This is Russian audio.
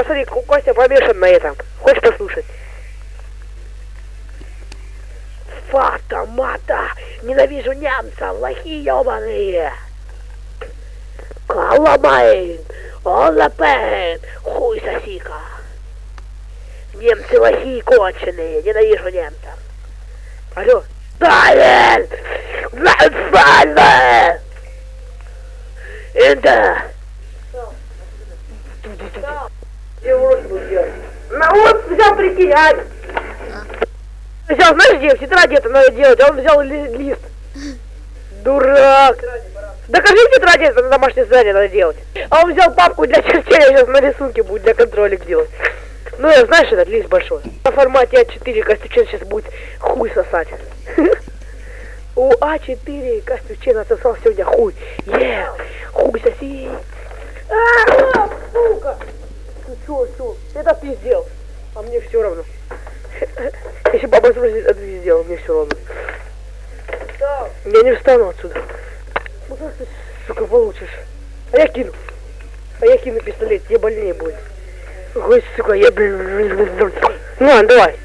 посмотри, Костя помешан на этом. Хочешь послушать? Фата-мата! Ненавижу немцев, лохи ёбаные! Коломайн! Олапен! Хуй сосика! Немцы лохи конченые, ненавижу немцев! Алло! Сталин! Сталин! Это! Где уроки будут делать? На вот взял прикинь, Ань! Взял, знаешь, где в тетради это надо делать, а он взял лист. Дурак! Докажи в тетради, это на домашнее задание надо делать. А он взял папку для чертежа, сейчас на рисунке будет для контролик делать. Ну, я знаешь, этот лист большой. На формате А4 Костючен сейчас будет хуй сосать. У А4 Костючен отсосал сегодня хуй. Хуй соси. Сука! Ты чё? Это ты сделал. А мне все равно. Если папа спросит, это ты сделал, мне все равно. Я не встану отсюда. Ну как ты, сука, получишь? А я кину пистолет, тебе больнее будет. Ой, сука, я... Ну ладно, давай.